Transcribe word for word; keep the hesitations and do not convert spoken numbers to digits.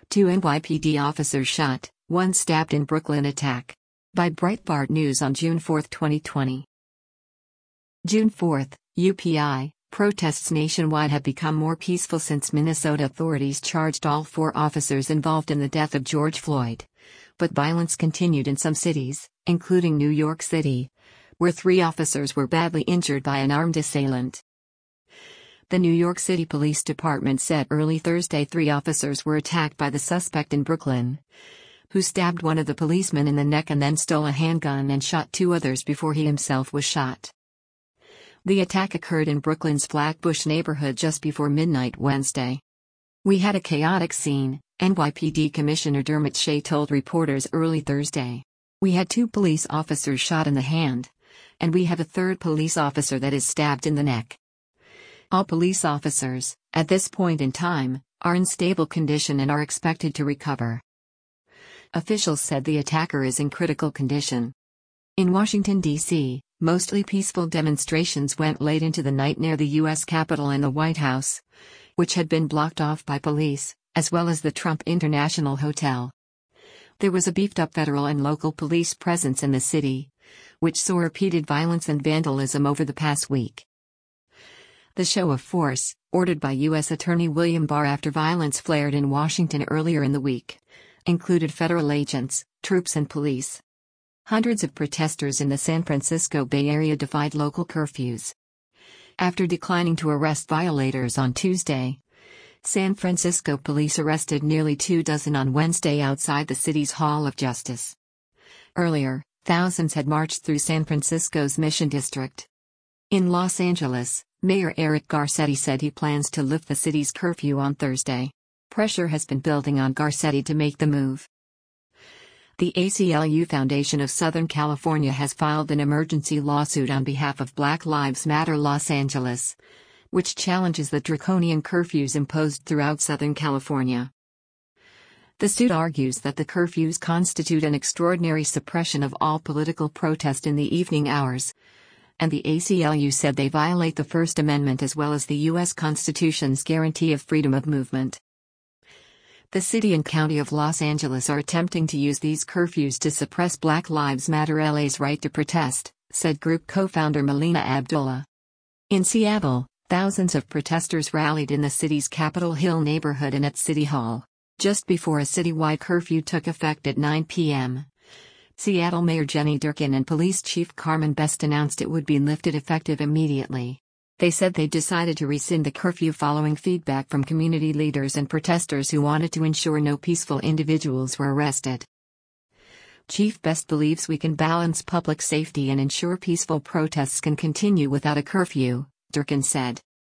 Two N Y P D officers shot, one stabbed in Brooklyn attack. By Breitbart News on June fourth, twenty twenty. June fourth, U P I, protests nationwide have become more peaceful since Minnesota authorities charged all four officers involved in the death of George Floyd. But violence continued in some cities, including New York City, where three officers were badly injured by an armed assailant. The New York City Police Department said early Thursday three officers were attacked by the suspect in Brooklyn, who stabbed one of the policemen in the neck and then stole a handgun and shot two others before he himself was shot. The attack occurred in Brooklyn's Flatbush neighborhood just before midnight Wednesday. "We had a chaotic scene," N Y P D Commissioner Dermot Shea told reporters early Thursday. "We had two police officers shot in the hand, and we have a third police officer that is stabbed in the neck. All police officers, at this point in time, are in stable condition and are expected to recover." Officials said the attacker is in critical condition. In Washington, D C, mostly peaceful demonstrations went late into the night near the U S Capitol and the White House, which had been blocked off by police, as well as the Trump International Hotel. There was a beefed-up federal and local police presence in the city, which saw repeated violence and vandalism over the past week. The show of force, ordered by U S Attorney William Barr after violence flared in Washington earlier in the week, included federal agents, troops and police. Hundreds of protesters in the San Francisco Bay Area defied local curfews. After declining to arrest violators on Tuesday, San Francisco police arrested nearly two dozen on Wednesday outside the city's Hall of Justice. Earlier, thousands had marched through San Francisco's Mission District. In Los Angeles, Mayor Eric Garcetti said he plans to lift the city's curfew on Thursday. Pressure has been building on Garcetti to make the move. The A C L U Foundation of Southern California has filed an emergency lawsuit on behalf of Black Lives Matter Los Angeles, which challenges the draconian curfews imposed throughout Southern California. The suit argues that the curfews constitute an extraordinary suppression of all political protest in the evening hours, and the A C L U said they violate the First Amendment as well as the U S Constitution's guarantee of freedom of movement. The city and county of Los Angeles are attempting to use these curfews to suppress Black Lives Matter L A's right to protest, said group co-founder Melina Abdullah. In Seattle, thousands of protesters rallied in the city's Capitol Hill neighborhood and at City Hall, just before a citywide curfew took effect at nine p m Seattle Mayor Jenny Durkan and Police Chief Carmen Best announced it would be lifted effective immediately. They said they decided to rescind the curfew following feedback from community leaders and protesters who wanted to ensure no peaceful individuals were arrested. Chief Best believes we can balance public safety and ensure peaceful protests can continue without a curfew, Durkan said.